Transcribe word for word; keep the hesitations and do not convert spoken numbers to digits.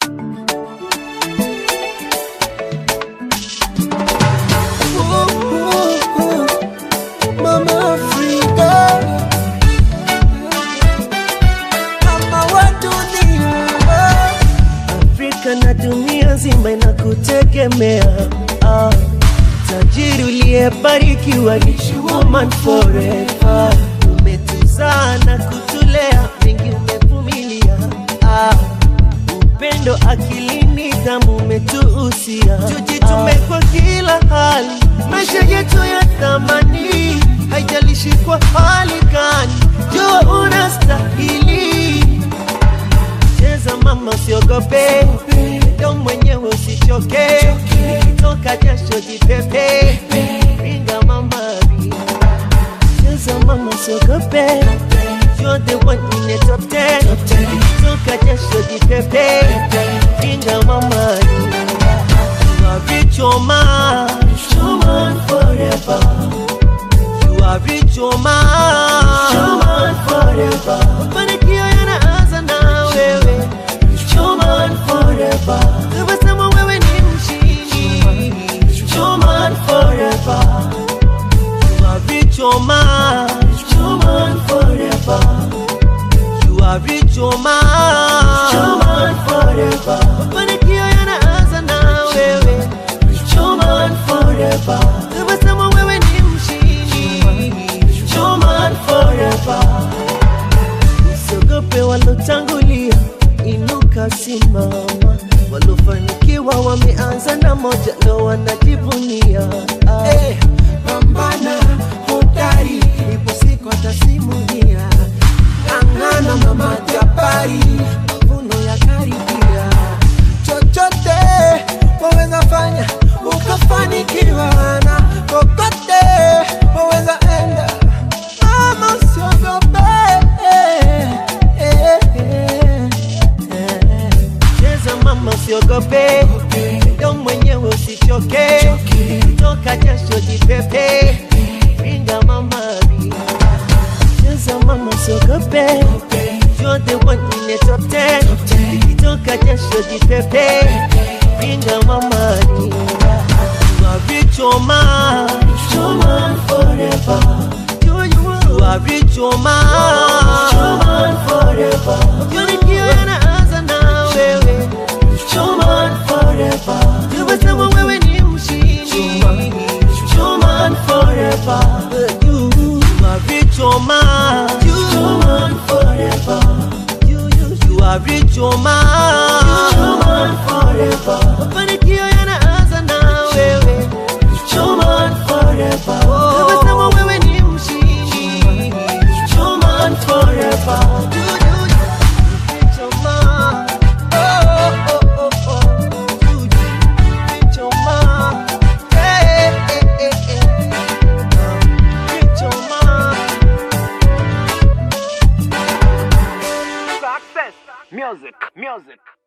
Na dunia nzima inakutegemea. Ah, tajiri uliyebarikiwa ni woman forever. Umetuzaa na kutulea, mengi umevumilia. Ah, upendo, akili, nidhamu umetuhusia. Tujitume kwa kila hali, maisha yetu ya thamani. Haijalishi kwa hali gani, jua unastahili. Cheza mama, usiogope, ndo mwenyewe usichoke. Toka jasho jipepe, ringa mama ringa. Cheza mama, usiogope, you're the one in the top ten. Toka jasho jipepe, ringa mama ringa. You are rich, oh man, woman forever. You are rich, oh man, woman forever. Mafanikio yanaanza na wewe, woman forever. Tabasamu wewe ni mshindi, woman forever. You are rich, oh man, woman forever. You are rich, oh man, woman forever. Mafanikio yanaanza na wewe, woman forever. Tabasamu wewe ni mshindi, woman forever. Usiogope walotangulia, inuka simama. Walofanikiwa wameanza na moja, leo wanajivunia. Ah, hey, pambana hodari, ipo siku atasimulia. Ng'ang'ana mama jabari, mavuno ya karibia. Chochote waweza fanya ukafanikiwa, na kokote waweza enda. Mama usiogope, mama usiogope, ndo mwenyewe usichoke. Toka jasho jipepe, ringa mama ringa. Cheza mama usiogope, you're the one in the top ten. Toka jasho jipepe, ringa mama ringa. You are rich, oh man, woman forever. You, you, you are rich, oh man, woman forever. Mafanikio yanaanza na wewe, woman forever. Tabasamu wewe ni mshindi, woman forever. You, you are rich, oh man, woman forever. You, you, you are rich, oh man, woman forever. Mafanikio yanaanza na wewe, woman forever. Tabasamu wewe ni mshindi, woman forever. You, you, you rich, oh man. Music, music.